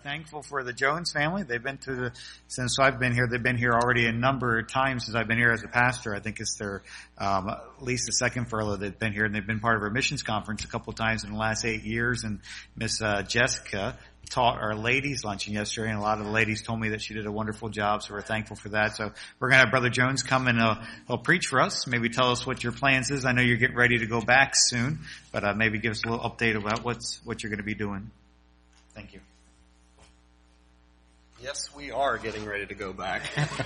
thankful for the Jones family. They've been since I've been here, they've been here already a number of times since I've been here as a pastor. I think it's their, at least the second furlough they've been here, and they've been part of our missions conference a couple of times in the last 8 years. And Miss Jessica taught our ladies luncheon yesterday, and a lot of the ladies told me that she did a wonderful job, so we're thankful for that. So we're going to have Brother Jones come and he'll preach for us, maybe tell us what your plans is. I know you're getting ready to go back soon, but maybe give us a little update about what you're going to be doing. Thank you. Yes, we are getting ready to go back.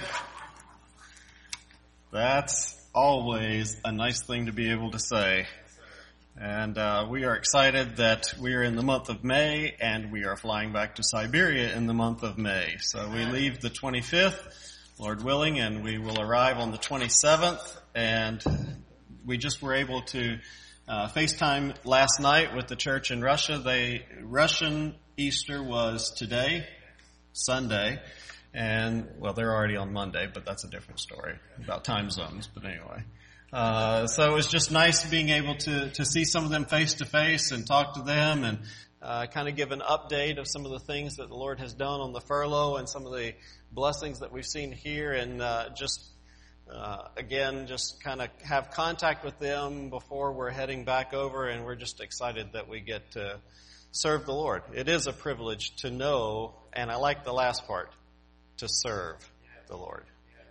That's always a nice thing to be able to say. And we are excited that we are in the month of May, and we are flying back to Siberia in the month of May. So we leave the 25th, Lord willing, and we will arrive on the 27th. And we just were able to FaceTime last night with the church in Russia. Russian Easter was today, Sunday, and, well, they're already on Monday, but that's a different story about time zones, but anyway. So it was just nice being able to see some of them face to face and talk to them and kind of give an update of some of the things that the Lord has done on the furlough and some of the blessings that we've seen here, and again, just kind of have contact with them before we're heading back over, and we're just excited that we get to serve the Lord. It is a privilege to know, and I like the last part, to serve the Lord.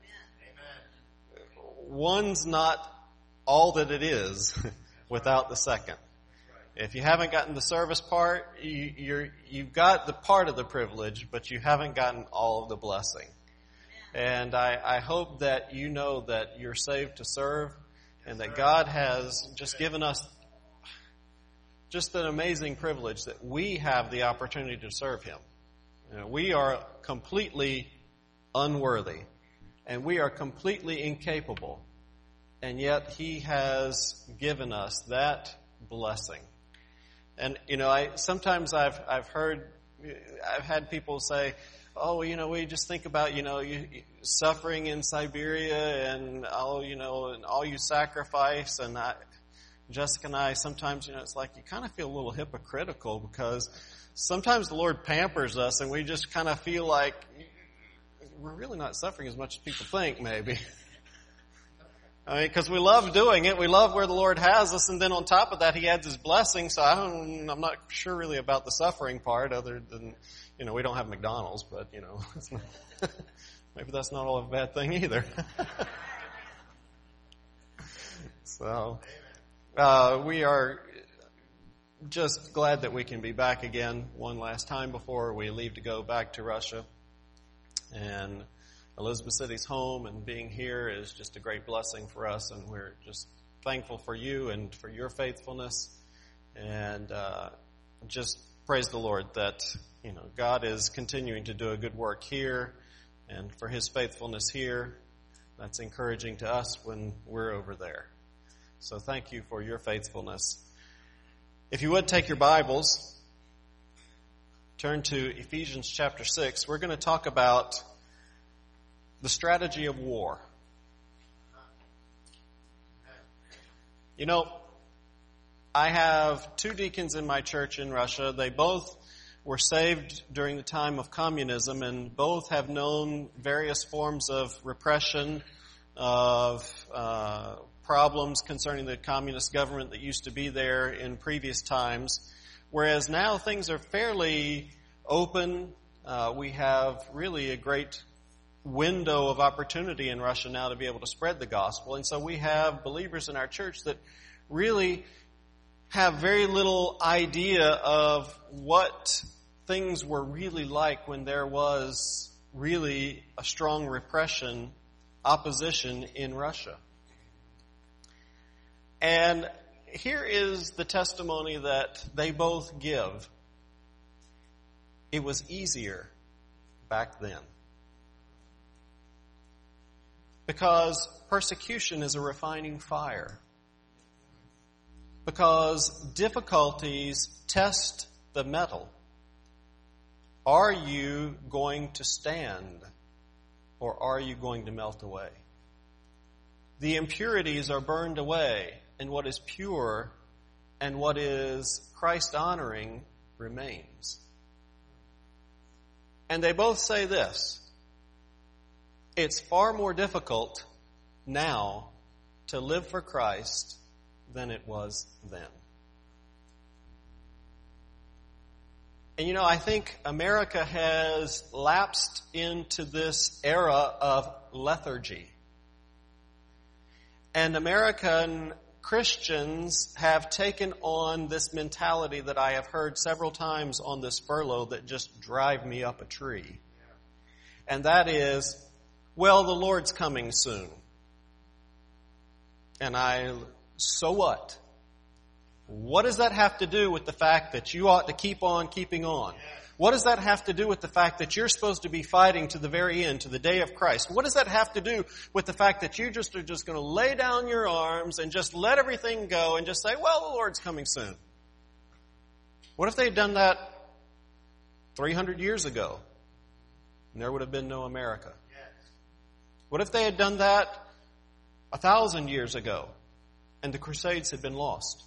One's not all that it is without the second. If you haven't gotten the service part, you've got the part of the privilege, but you haven't gotten all of the blessing. And I hope that you know that you're saved to serve, and that God has just given us just an amazing privilege that we have the opportunity to serve Him. You know, we are completely unworthy, and we are completely incapable, and yet He has given us that blessing. And you know, sometimes I've had people say, "Oh, you know, we just think about, you know, suffering in Siberia and all you sacrifice." And Jessica and I, sometimes, you know, it's like you kind of feel a little hypocritical, because sometimes the Lord pampers us and we just kind of feel like we're really not suffering as much as people think, maybe. I mean, because we love doing it. We love where the Lord has us. And then on top of that, He adds His blessing. So I'm not sure really about the suffering part, other than, you know, we don't have McDonald's, but, you know, it's not, maybe that's not all a bad thing either. So, we are just glad that we can be back again one last time before we leave to go back to Russia. And Elizabeth City's home, and being here is just a great blessing for us, and we're just thankful for you and for your faithfulness. And just praise the Lord that, you know, God is continuing to do a good work here, and for His faithfulness here. That's encouraging to us when we're over there. So thank you for your faithfulness. If you would take your Bibles, turn to Ephesians chapter 6. We're going to talk about the strategy of war. You know, I have two deacons in my church in Russia. They both were saved during the time of communism, and both have known various forms of repression, of problems concerning the communist government that used to be there in previous times. Whereas now things are fairly open. We have really a great window of opportunity in Russia now to be able to spread the gospel. And so we have believers in our church that really have very little idea of what things were really like when there was really a strong repression, opposition in Russia. And here is the testimony that they both give. It was easier back then. Because persecution is a refining fire. Because difficulties test the metal. Are you going to stand, or are you going to melt away? The impurities are burned away, and what is pure and what is Christ-honoring remains. And they both say this: it's far more difficult now to live for Christ than it was then. And I think America has lapsed into this era of lethargy. And American Christians have taken on this mentality that I have heard several times on this furlough that just drive me up a tree. And that is, well, the Lord's coming soon. And so what? What does that have to do with the fact that you ought to keep on keeping on? What does that have to do with the fact that you're supposed to be fighting to the very end, to the day of Christ? What does that have to do with the fact that you are just going to lay down your arms and just let everything go and just say, well, the Lord's coming soon? What if they had done that 300 years ago? And there would have been no America. What if they had done that 1,000 years ago and the Crusades had been lost?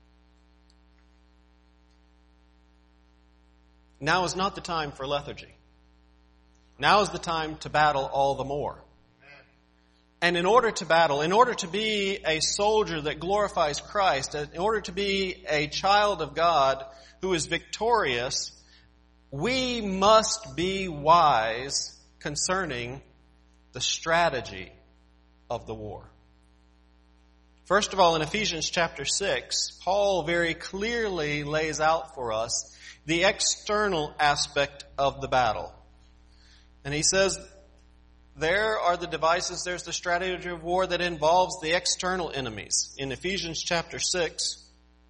Now is not the time for lethargy. Now is the time to battle all the more. And in order to battle, in order to be a soldier that glorifies Christ, in order to be a child of God who is victorious, we must be wise concerning the strategy of the war. First of all, in Ephesians chapter 6, Paul very clearly lays out for us the external aspect of the battle. And he says, there are the devices, there's the strategy of war that involves the external enemies. In Ephesians chapter 6,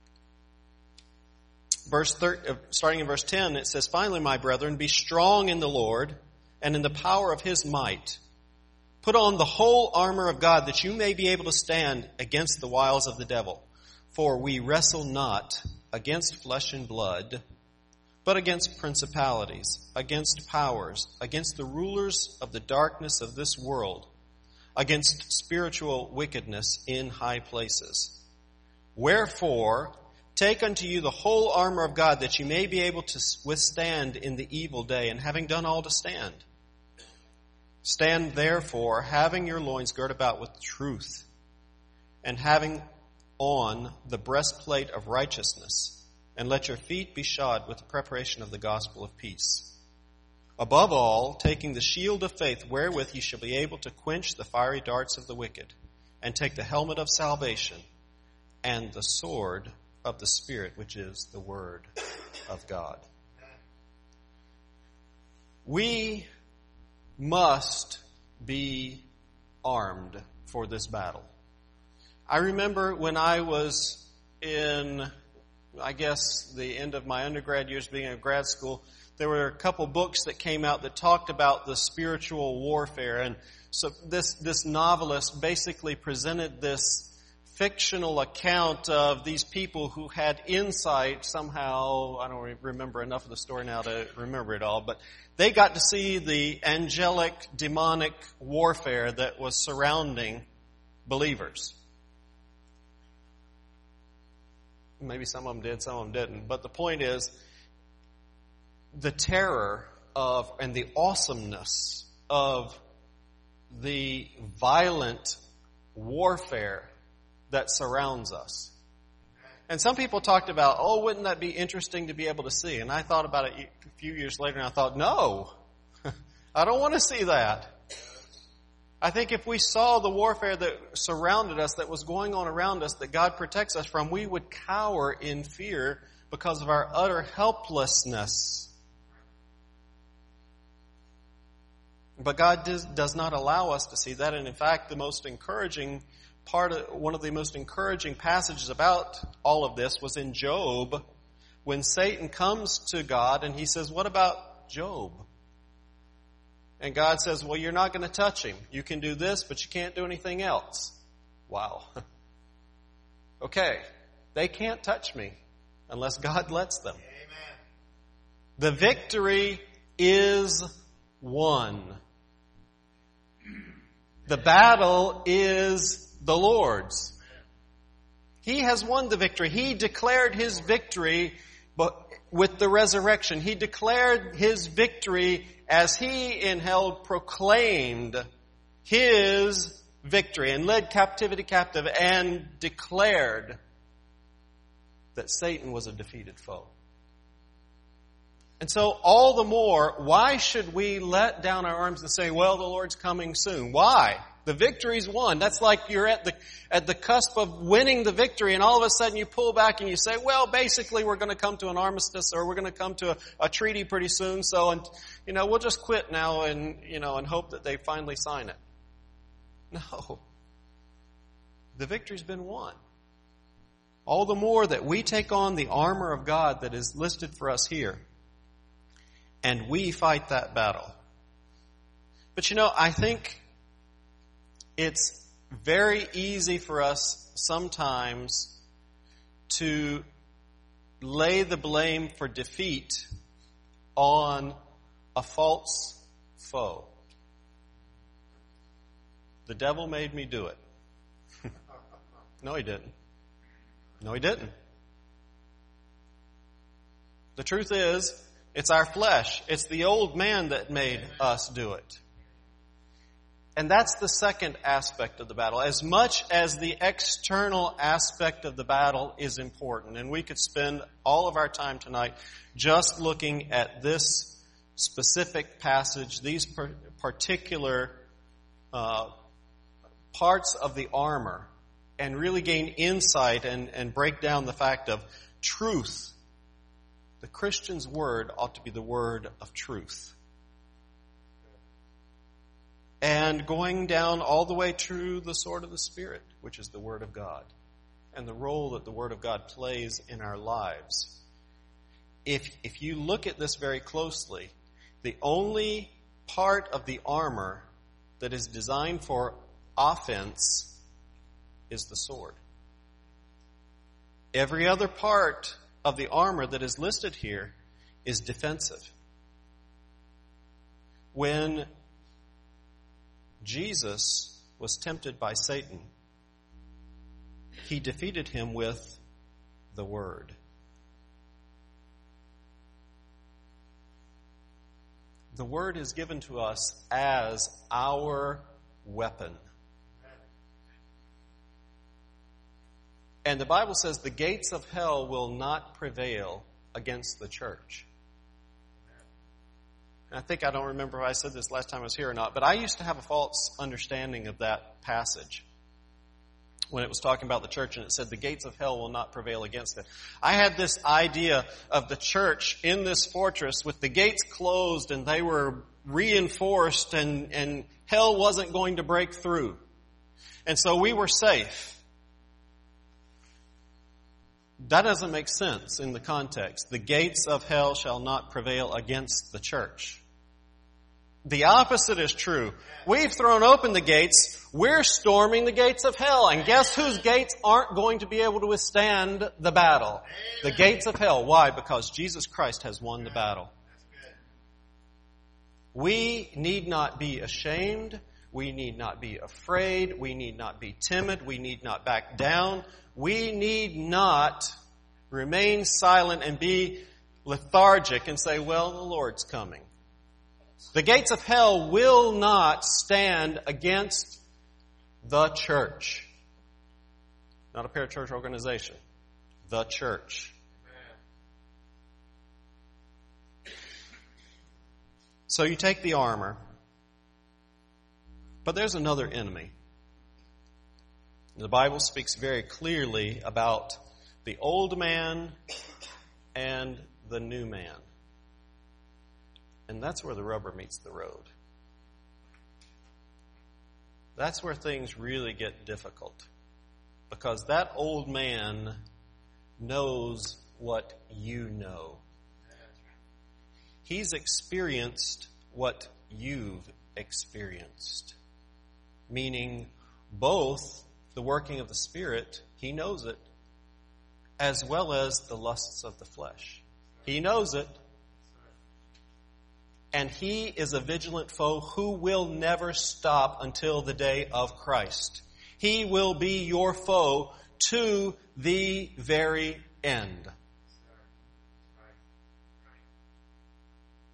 starting in verse 10, it says, finally, my brethren, be strong in the Lord and in the power of His might. Put on the whole armor of God that you may be able to stand against the wiles of the devil. For we wrestle not against flesh and blood, but against principalities, against powers, against the rulers of the darkness of this world, against spiritual wickedness in high places. Wherefore, take unto you the whole armor of God, that you may be able to withstand in the evil day, and having done all to stand. Stand therefore, having your loins girt about with truth, and having on the breastplate of righteousness, and let your feet be shod with the preparation of the gospel of peace. Above all, taking the shield of faith, wherewith ye shall be able to quench the fiery darts of the wicked, and take the helmet of salvation, and the sword of the Spirit, which is the Word of God. We must be armed for this battle. I remember when I was in, the end of my undergrad years being in grad school, there were a couple books that came out that talked about the spiritual warfare. And so this novelist basically presented this fictional account of these people who had insight somehow. I don't remember enough of the story now to remember it all, but they got to see the angelic, demonic warfare that was surrounding believers. Maybe some of them did, some of them didn't. But the point is, the terror of and the awesomeness of the violent warfare that surrounds us. And some people talked about, wouldn't that be interesting to be able to see? And I thought about it a few years later, and I thought, no, I don't want to see that. I think if we saw the warfare that surrounded us, that was going on around us, that God protects us from, we would cower in fear because of our utter helplessness. But God does not allow us to see that. And in fact, one of the most encouraging passages about all of this was in Job, when Satan comes to God and he says, what about Job? And God says, well, you're not going to touch him. You can do this, but you can't do anything else. Wow. Okay. They can't touch me unless God lets them. Amen. The victory is won. The battle is the Lord's. He has won the victory. He declared His victory with the resurrection. He declared his victory as he in hell proclaimed his victory and led captivity captive and declared that Satan was a defeated foe. And so all the more, why should we let down our arms and say, well, the Lord's coming soon? Why? The victory's won. That's like you're at the cusp of winning the victory, and all of a sudden you pull back and you say, well, basically we're going to come to an armistice, or we're going to come to a treaty pretty soon, so, and, we'll just quit now and hope that they finally sign it. No. The victory's been won. All the more that we take on the armor of God that is listed for us here, and we fight that battle. But I think it's very easy for us sometimes to lay the blame for defeat on a false foe. The devil made me do it. No, he didn't. No, he didn't. The truth is, it's our flesh. It's the old man that made us do it. And that's the second aspect of the battle. As much as the external aspect of the battle is important, and we could spend all of our time tonight just looking at this specific passage, these particular parts of the armor, and really gain insight and break down the fact of truth. The Christian's word ought to be the word of truth. And going down all the way to the sword of the Spirit, which is the Word of God, and the role that the Word of God plays in our lives. If you look at this very closely, the only part of the armor that is designed for offense is the sword. Every other part of the armor that is listed here is defensive. When Jesus was tempted by Satan, he defeated him with the Word. The Word is given to us as our weapon. And the Bible says the gates of hell will not prevail against the church. And I don't remember if I said this last time I was here or not, but I used to have a false understanding of that passage when it was talking about the church and it said the gates of hell will not prevail against it. I had this idea of the church in this fortress with the gates closed and they were reinforced and hell wasn't going to break through. And so we were safe. That doesn't make sense in the context. The gates of hell shall not prevail against the church. The opposite is true. We've thrown open the gates. We're storming the gates of hell. And guess whose gates aren't going to be able to withstand the battle? The gates of hell. Why? Because Jesus Christ has won the battle. We need not be ashamed. We need not be afraid. We need not be timid. We need not back down. We need not remain silent and be lethargic and say, well, the Lord's coming. The gates of hell will not stand against the church. Not a parachurch organization. The church. So you take the armor, but there's another enemy. The Bible speaks very clearly about the old man and the new man. And that's where the rubber meets the road. That's where things really get difficult. Because that old man knows what you know. He's experienced what you've experienced. Meaning both the working of the Spirit, he knows it, as well as the lusts of the flesh. He knows it. And he is a vigilant foe who will never stop until the day of Christ. He will be your foe to the very end.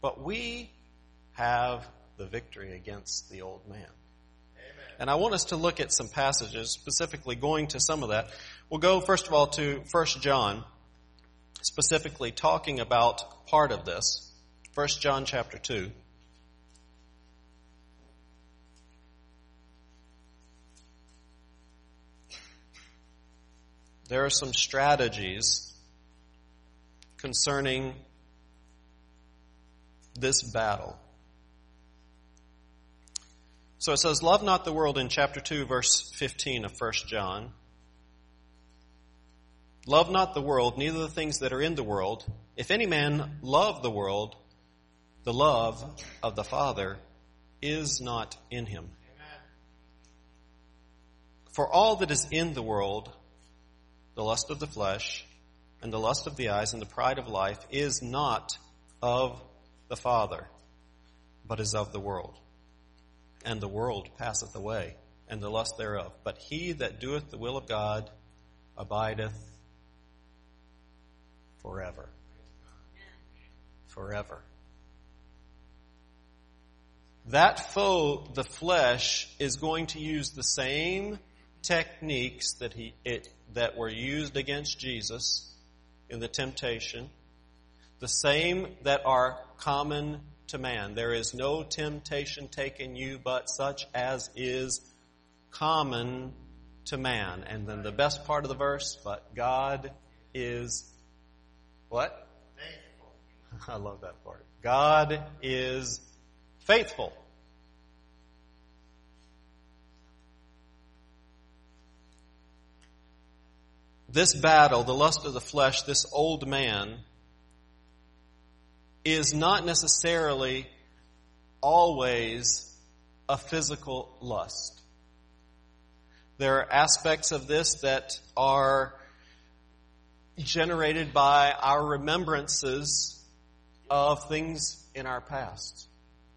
But we have the victory against the old man. Amen. And I want us to look at some passages, specifically going to some of that. We'll go, first of all, to 1 John, specifically talking about part of this. 1 John chapter 2. There are some strategies concerning this battle. So it says, love not the world in chapter 2, verse 15 of 1 John. Love not the world, neither the things that are in the world. If any man love the world, the love of the Father is not in him. Amen. For all that is in the world, the lust of the flesh, and the lust of the eyes, and the pride of life, is not of the Father, but is of the world. And the world passeth away, and the lust thereof. But he that doeth the will of God abideth forever. Forever. That foe, the flesh, is going to use the same techniques that were used against Jesus in the temptation, the same that are common to man. There is no temptation taken you but such as is common to man. And then the best part of the verse, but God is what? Faithful. I love that part. God is faithful. This battle, the lust of the flesh, this old man, is not necessarily always a physical lust. There are aspects of this that are generated by our remembrances of things in our past.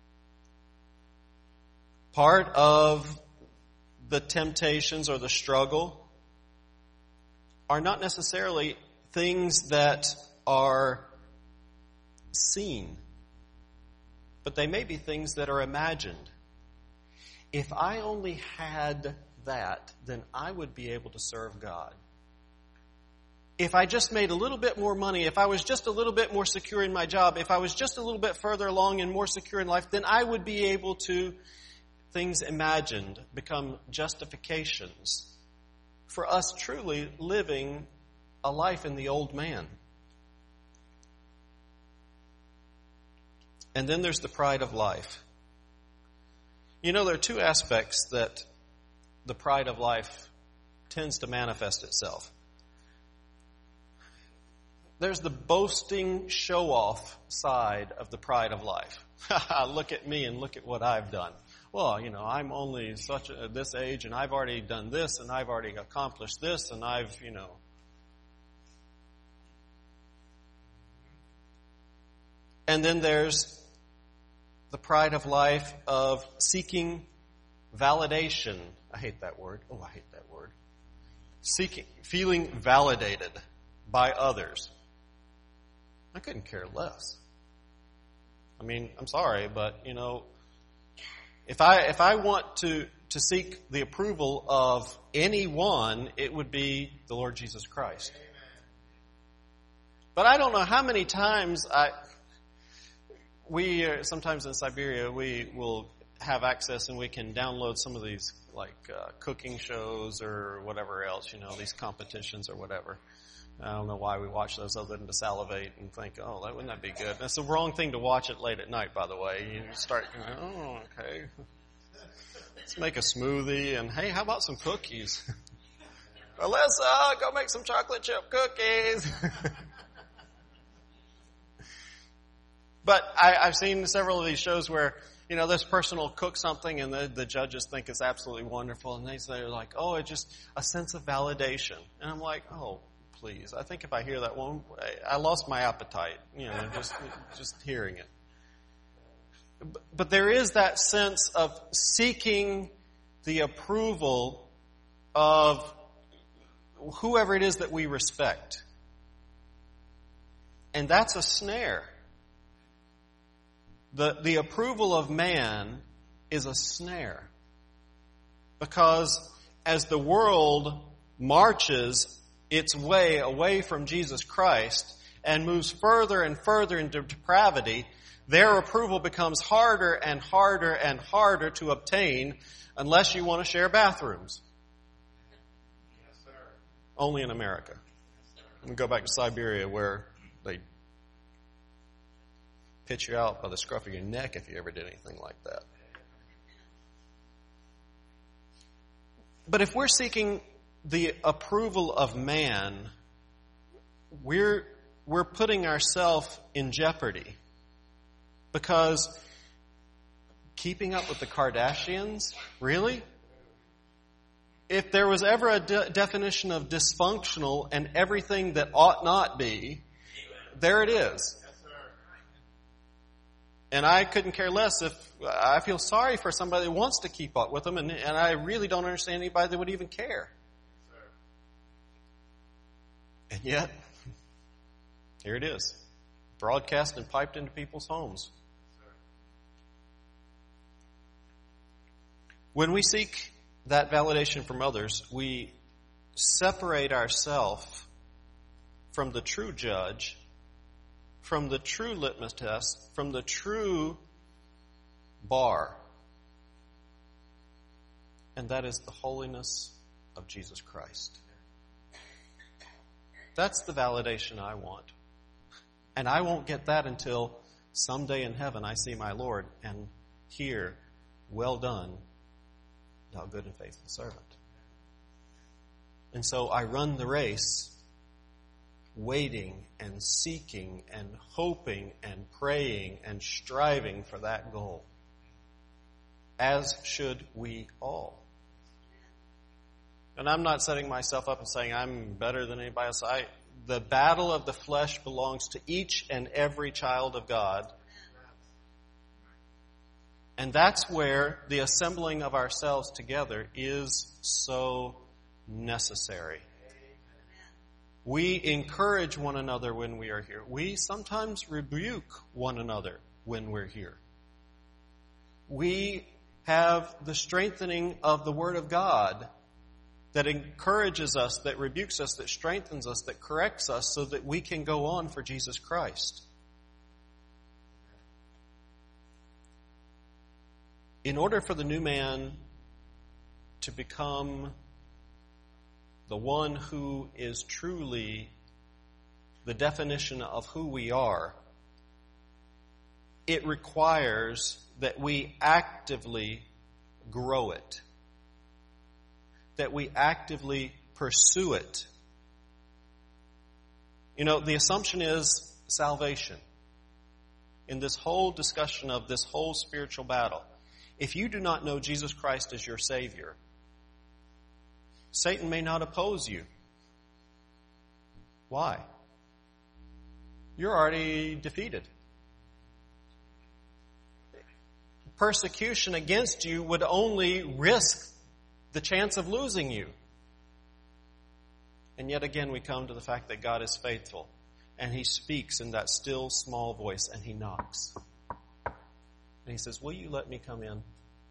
Part of the temptations or the struggle are not necessarily things that are seen, but they may be things that are imagined. If I only had that, then I would be able to serve God. If I just made a little bit more money, if I was just a little bit more secure in my job, if I was just a little bit further along and more secure in life, then I would be able to, things imagined become justifications for us truly living a life in the old man. And then there's the pride of life. You know, there are two aspects that the pride of life tends to manifest itself. There's the boasting, show-off side of the pride of life. Look at me and look at what I've done. Well, you know, I'm only this age and I've already done this and I've already accomplished this and I've, you know. And then there's the pride of life of seeking validation. I hate that word. Oh, I hate that word. Feeling validated by others. I couldn't care less. I mean, I'm sorry, but, you know, if I want to seek the approval of anyone, it would be the Lord Jesus Christ. But I don't know how many times sometimes in Siberia, we will have access and we can download some of these like cooking shows or whatever else, you know, these competitions or whatever. I don't know why we watch those other than to salivate and think, oh, wouldn't that be good? That's the wrong thing to watch it late at night, by the way. You start going, oh, okay. Let's make a smoothie and, hey, how about some cookies? Alyssa, go make some chocolate chip cookies. But I've seen several of these shows where, you know, this person will cook something and the judges think it's absolutely wonderful. And they're like, oh, it's just a sense of validation. And I'm like, oh, please. I think if I hear that one, I lost my appetite, you know, just hearing it. But there is that sense of seeking the approval of whoever it is that we respect. And that's a snare. The approval of man is a snare. Because as the world marches its way away from Jesus Christ and moves further and further into depravity, their approval becomes harder and harder and harder to obtain unless you want to share bathrooms. Yes, sir. Only in America. We go back to Siberia where they pitch you out by the scruff of your neck if you ever did anything like that. But if we're seeking the approval of man, we're putting ourselves in jeopardy. Because keeping up with the Kardashians, really? If there was ever a definition of dysfunctional and everything that ought not be, there it is. And I couldn't care less if I feel sorry for somebody that wants to keep up with them, and I really don't understand anybody that would even care. And yet, here it is, broadcast and piped into people's homes. When we seek that validation from others, we separate ourselves from the true judge, from the true litmus test, from the true bar. And that is the holiness of Jesus Christ. That's the validation I want. And I won't get that until someday in heaven I see my Lord and hear, "Well done, thou good and faithful servant." And so I run the race, waiting and seeking and hoping and praying and striving for that goal. As should we all. And I'm not setting myself up and saying I'm better than anybody else. The battle of the flesh belongs to each and every child of God. And that's where the assembling of ourselves together is so necessary. We encourage one another when we are here. We sometimes rebuke one another when we're here. We have the strengthening of the Word of God that encourages us, that rebukes us, that strengthens us, that corrects us so that we can go on for Jesus Christ. In order for the new man to become the one who is truly the definition of who we are, it requires that we actively grow it, that we actively pursue it. You know, the assumption is salvation. In this whole discussion of this whole spiritual battle, if you do not know Jesus Christ as your Savior, Satan may not oppose you. Why? You're already defeated. Persecution against you would only risk the chance of losing you. And yet again we come to the fact that God is faithful, and He speaks in that still small voice, and He knocks. And He says, "Will you let me come in?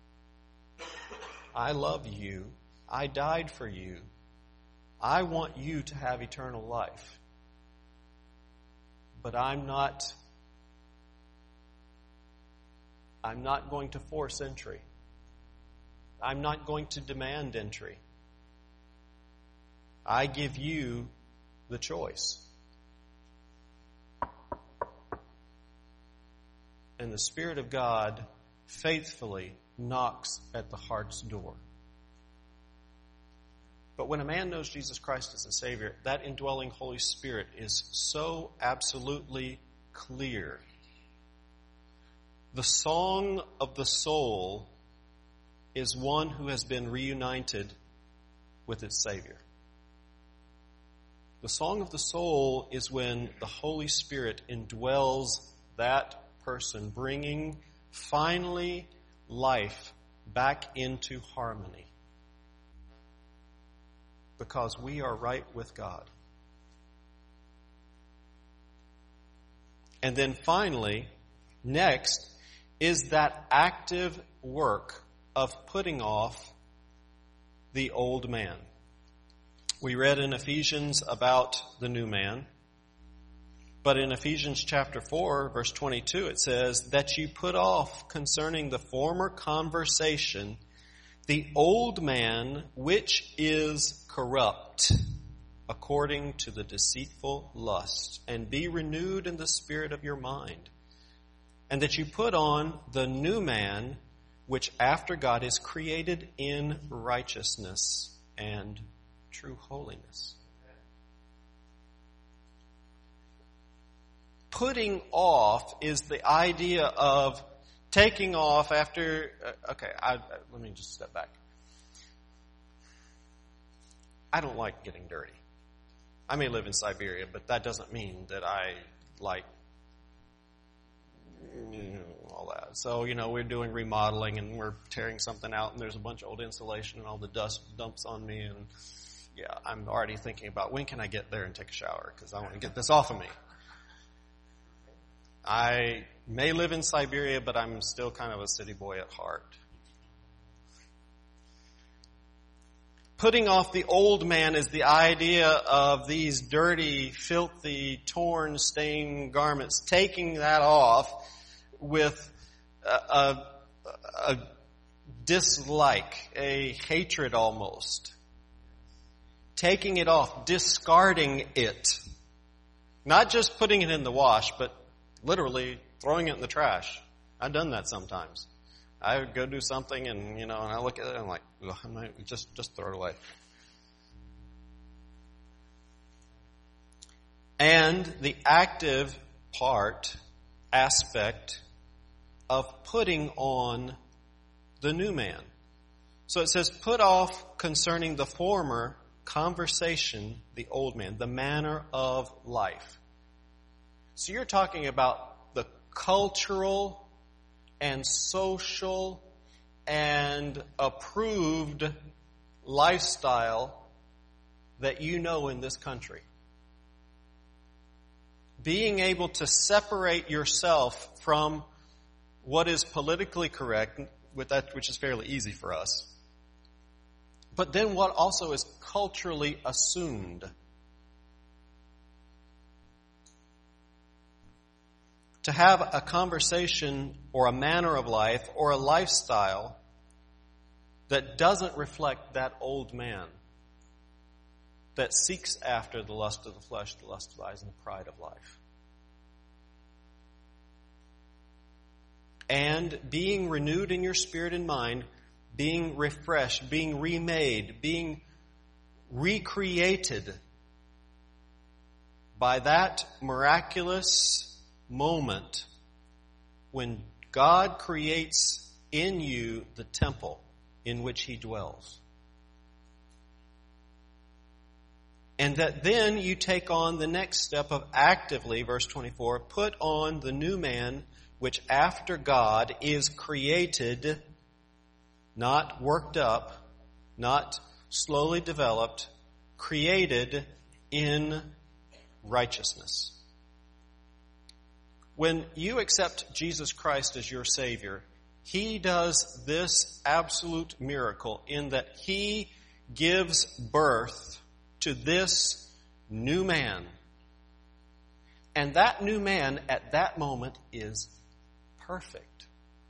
I love you. I died for you. I want you to have eternal life. But I'm not going to force entry. I'm not going to demand entry. I give you the choice." And the Spirit of God faithfully knocks at the heart's door. But when a man knows Jesus Christ as a Savior, that indwelling Holy Spirit is so absolutely clear. The song of the soul is one who has been reunited with its Savior. The song of the soul is when the Holy Spirit indwells that person, bringing finally life back into harmony. Because we are right with God. And then finally, next, is that active work of putting off the old man. We read in Ephesians about the new man. But in Ephesians chapter 4, verse 22, it says that you put off concerning the former conversation the old man which is corrupt according to the deceitful lust, and be renewed in the spirit of your mind. And that you put on the new man which after God is created in righteousness and true holiness. Putting off is the idea of taking off after... let me just step back. I don't like getting dirty. I may live in Siberia, but that doesn't mean that I like all that. So, we're doing remodeling and we're tearing something out and there's a bunch of old insulation and all the dust dumps on me, and I'm already thinking about when can I get there and take a shower because I want to get this off of me. I may live in Siberia, but I'm still kind of a city boy at heart. Putting off the old man is the idea of these dirty, filthy, torn, stained garments, taking that off with a dislike, a hatred almost. Taking it off, discarding it. Not just putting it in the wash, but literally throwing it in the trash. I've done that sometimes. I would go do something and I look at it and I'm like, I might just throw it away. And the active aspect of putting on the new man. So it says, put off concerning the former conversation, the old man, the manner of life. So you're talking about the cultural and social and approved lifestyle that you know in this country. Being able to separate yourself from what is politically correct, with that which is fairly easy for us, but then what also is culturally assumed. To have a conversation or a manner of life or a lifestyle that doesn't reflect that old man that seeks after the lust of the flesh, the lust of the eyes, and the pride of life. And being renewed in your spirit and mind, being refreshed, being remade, being recreated by that miraculous moment when God creates in you the temple in which He dwells. And that then you take on the next step of actively, verse 24, put on the new man which after God is created, not worked up, not slowly developed, created in righteousness. When you accept Jesus Christ as your Savior, He does this absolute miracle in that He gives birth to this new man. And that new man at that moment is perfect.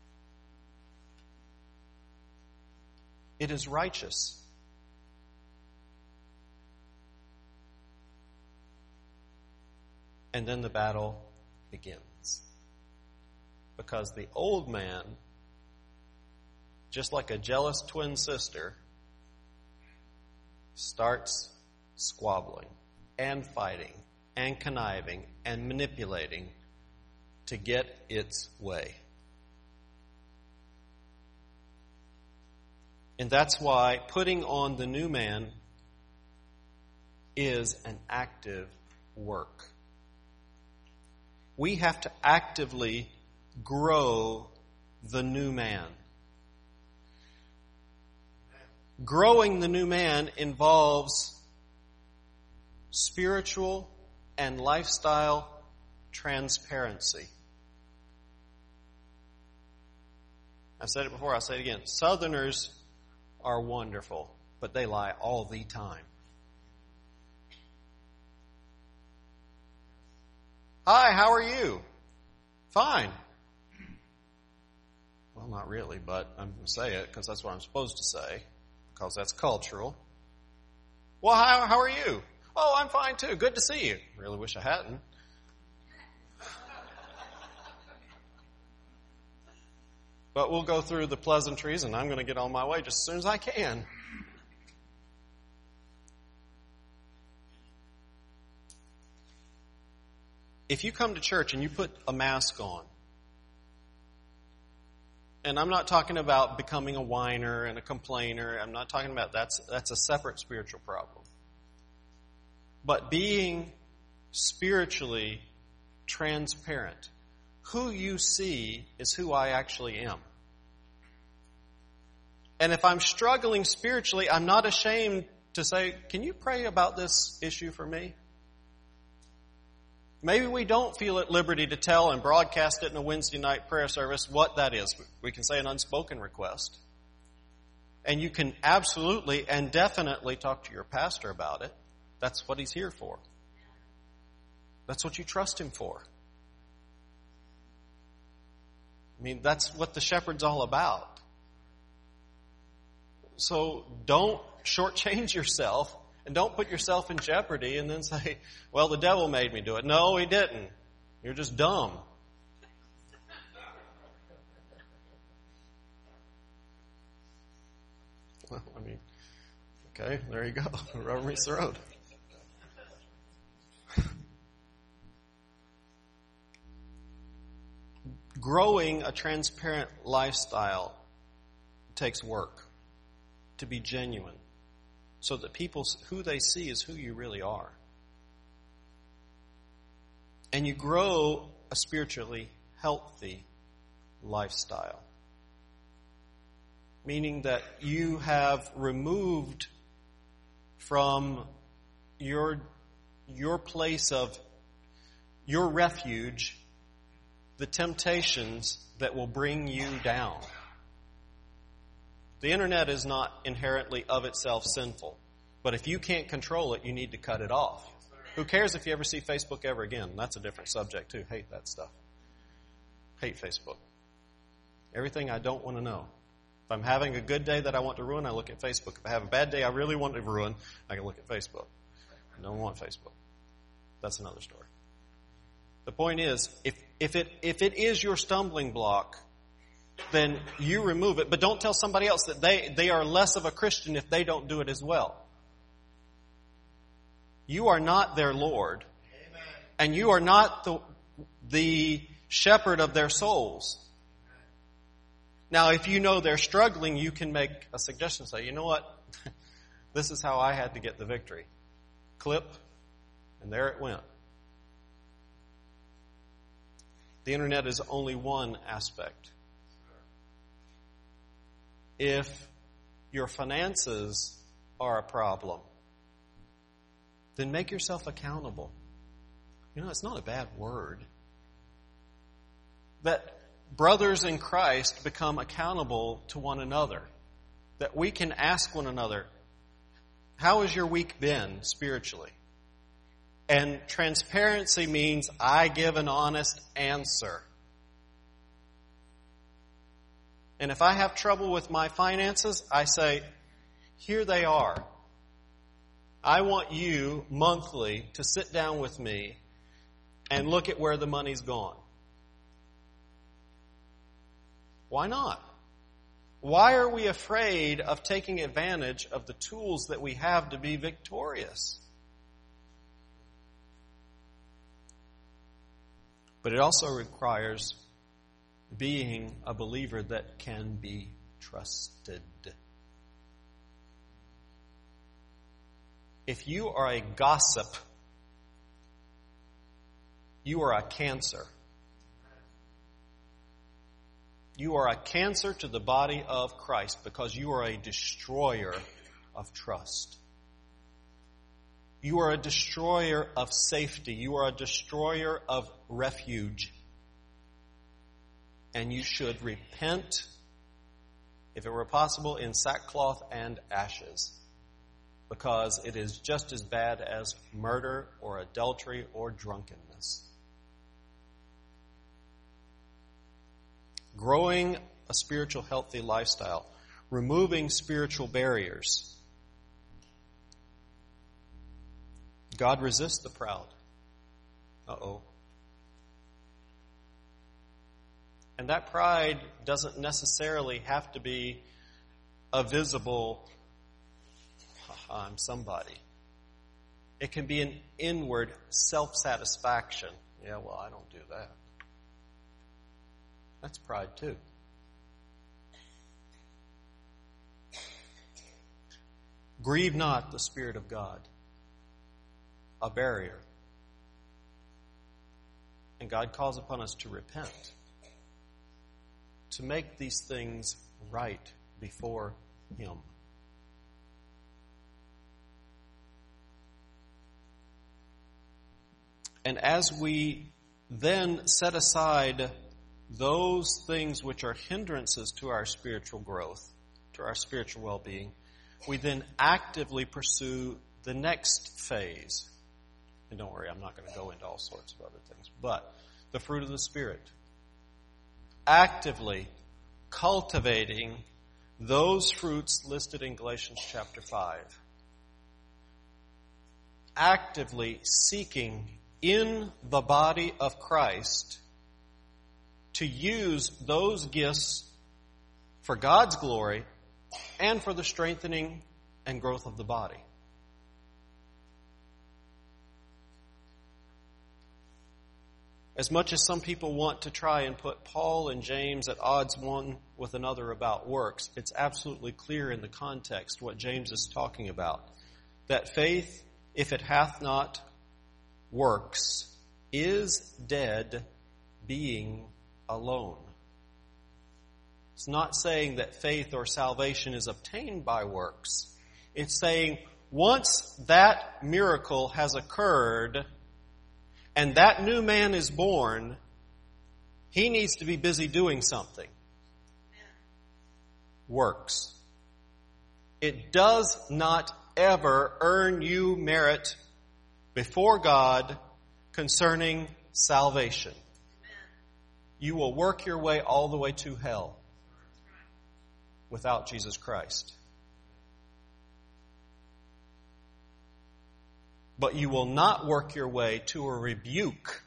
It is righteous. And then the battle begins. Because the old man, just like a jealous twin sister, starts squabbling and fighting and conniving and manipulating to get its way. And that's why putting on the new man is an active work. We have to actively grow the new man. Growing the new man involves spiritual and lifestyle transparency. I've said it before, I'll say it again. Southerners are wonderful, but they lie all the time. Hi, how are you? Fine. Well, not really, but I'm going to say it because that's what I'm supposed to say, because that's cultural. Well, how are you? Oh, I'm fine too. Good to see you. Really wish I hadn't. But we'll go through the pleasantries, and I'm going to get on my way just as soon as I can. If you come to church and you put a mask on, and I'm not talking about becoming a whiner and a complainer. I'm not talking about that's a separate spiritual problem. But being spiritually transparent. Who you see is who I actually am. And if I'm struggling spiritually, I'm not ashamed to say, can you pray about this issue for me? Maybe we don't feel at liberty to tell and broadcast it in a Wednesday night prayer service what that is. We can say an unspoken request. And you can absolutely and definitely talk to your pastor about it. That's what he's here for. That's what you trust him for. I mean, that's what the shepherd's all about. So don't shortchange yourself. And don't put yourself in jeopardy and then say, well, the devil made me do it. No, he didn't. You're just dumb. Well, I mean, okay, there you go. Rubber meets the road. Growing a transparent lifestyle takes work to be genuine. So that people, who they see is who you really are. And you grow a spiritually healthy lifestyle. Meaning that you have removed from your place of your refuge the temptations that will bring you down. The internet is not inherently of itself sinful. But if you can't control it, you need to cut it off. Who cares if you ever see Facebook ever again? That's a different subject too. Hate that stuff. Hate Facebook. Everything I don't want to know. If I'm having a good day that I want to ruin, I look at Facebook. If I have a bad day I really want to ruin, I can look at Facebook. I don't want Facebook. That's another story. The point is, if it is your stumbling block, then you remove it. But don't tell somebody else that they are less of a Christian if they don't do it as well. You are not their Lord. Amen. And you are not the shepherd of their souls. Now, if you know they're struggling, you can make a suggestion. Say, you know what? This is how I had to get the victory. Clip, and there it went. The internet is only one aspect. If your finances are a problem, then make yourself accountable. You know, it's not a bad word. That brothers in Christ become accountable to one another. That we can ask one another, how has your week been spiritually? And transparency means I give an honest answer. And if I have trouble with my finances, I say, here they are. I want you monthly to sit down with me and look at where the money's gone. Why not? Why are we afraid of taking advantage of the tools that we have to be victorious? But it also requires being a believer that can be trusted. If you are a gossip, you are a cancer. You are a cancer to the body of Christ because you are a destroyer of trust. You are a destroyer of safety. You are a destroyer of refuge. And you should repent if it were possible, in sackcloth and ashes, because it is just as bad as murder or adultery or drunkenness. Growing a spiritual healthy lifestyle, removing spiritual barriers. God resists the proud. And that pride doesn't necessarily have to be a visible, I'm somebody. It can be an inward self-satisfaction. Yeah, well, I don't do that. That's pride too. Grieve not the Spirit of God. A barrier. And God calls upon us to repent, to make these things right before Him. And as we then set aside those things which are hindrances to our spiritual growth, to our spiritual well-being, we then actively pursue the next phase. And don't worry, I'm not going to go into all sorts of other things. But the fruit of the Spirit. Actively cultivating those fruits listed in Galatians chapter 5. Actively seeking in the body of Christ to use those gifts for God's glory and for the strengthening and growth of the body. As much as some people want to try and put Paul and James at odds one with another about works, it's absolutely clear in the context what James is talking about. That faith, if it hath not works, is dead, being alone. It's not saying that faith or salvation is obtained by works. It's saying once that miracle has occurred and that new man is born, he needs to be busy doing something. Works. It does not ever earn you merit before God concerning salvation. You will work your way all the way to hell without Jesus Christ. But you will not work your way to a rebuke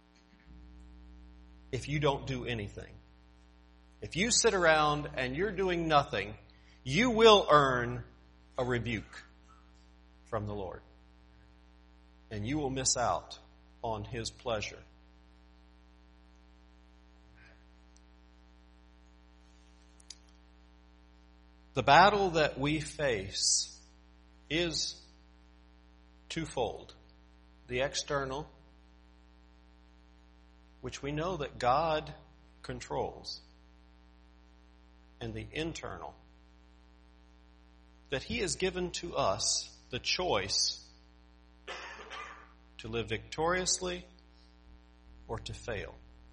if you don't do anything. If you sit around and you're doing nothing, you will earn a rebuke from the Lord. And you will miss out on His pleasure. The battle that we face is twofold. The external, which we know that God controls, and the internal, that He has given to us the choice to live victoriously or to fail.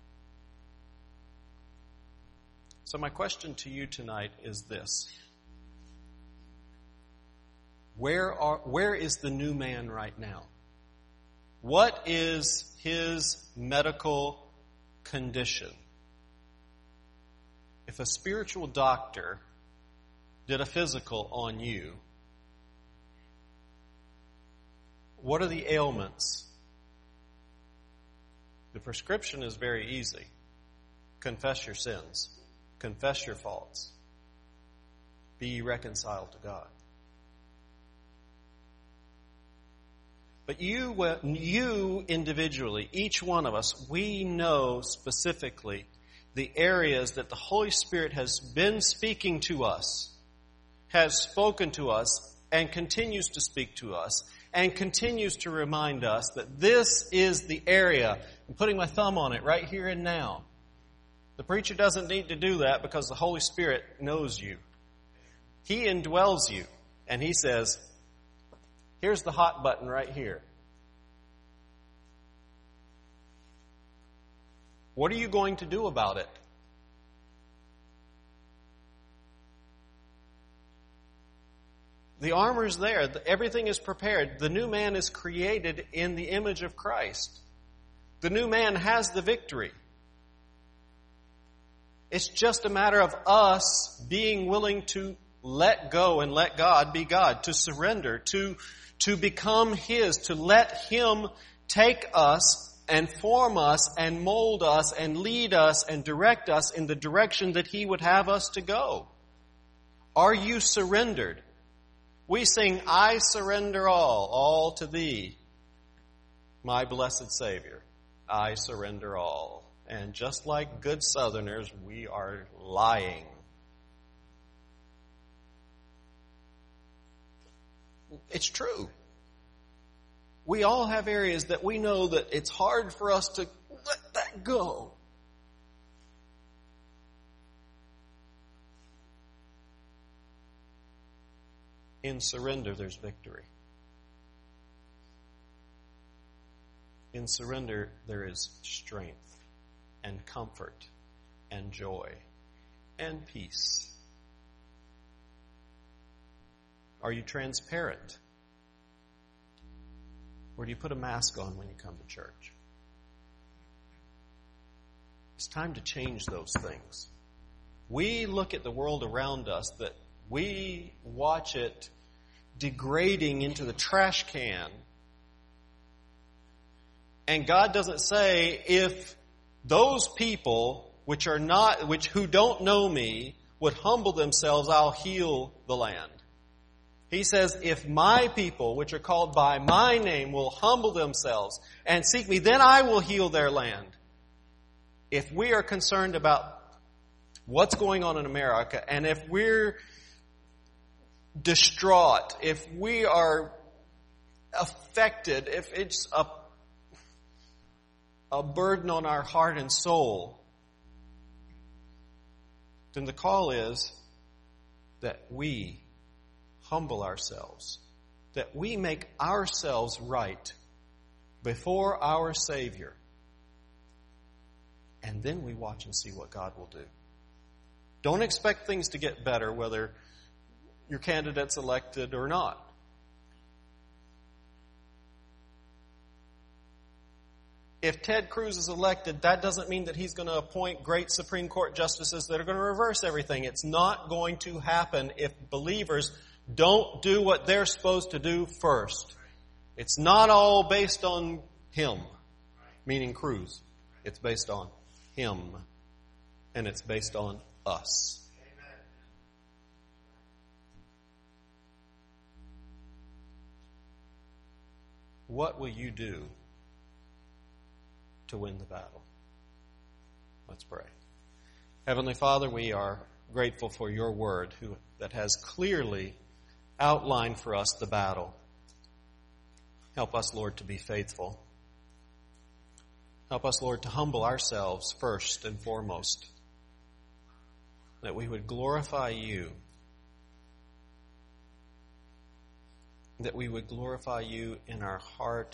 So my question to you tonight is this. Where is the new man right now? What is his medical condition? If a spiritual doctor did a physical on you, what are the ailments? The prescription is very easy. Confess your sins. Confess your faults. Be ye reconciled to God. But you individually, each one of us, we know specifically the areas that the Holy Spirit has been speaking to us, has spoken to us, and continues to speak to us, and continues to remind us that this is the area. I'm putting my thumb on it right here and now. The preacher doesn't need to do that because the Holy Spirit knows you. He indwells you, and He says, here's the hot button right here. What are you going to do about it? The armor's there. Everything is prepared. The new man is created in the image of Christ. The new man has the victory. It's just a matter of us being willing to let go and let God be God, to surrender, to become His, to let Him take us and form us and mold us and lead us and direct us in the direction that He would have us to go. Are you surrendered? We sing, I surrender all to Thee, my blessed Savior. I surrender all. And just like good Southerners, we are lying. It's true. We all have areas that we know that it's hard for us to let that go. In surrender, there's victory. In surrender, there is strength and comfort and joy and peace. Are you transparent? Or do you put a mask on when you come to church? It's time to change those things. We look at the world around us, that we watch it degrading into the trash can. And God doesn't say, if those people who don't know me would humble themselves, I'll heal the land. He says, if my people, which are called by my name, will humble themselves and seek me, then I will heal their land. If we are concerned about what's going on in America, and if we're distraught, if we are affected, if it's a burden on our heart and soul, then the call is that we humble ourselves, that we make ourselves right before our Savior, and then we watch and see what God will do. Don't expect things to get better whether your candidate's elected or not. If Ted Cruz is elected, that doesn't mean that he's going to appoint great Supreme Court justices that are going to reverse everything. It's not going to happen if believers don't do what they're supposed to do first. It's not all based on him, meaning Cruz. It's based on Him. And it's based on us. What will you do to win the battle? Let's pray. Heavenly Father, we are grateful for your word that has clearly outlined for us the battle. Help us, Lord, to be faithful. Help us, Lord, to humble ourselves first and foremost, that we would glorify you, that we would glorify you in our heart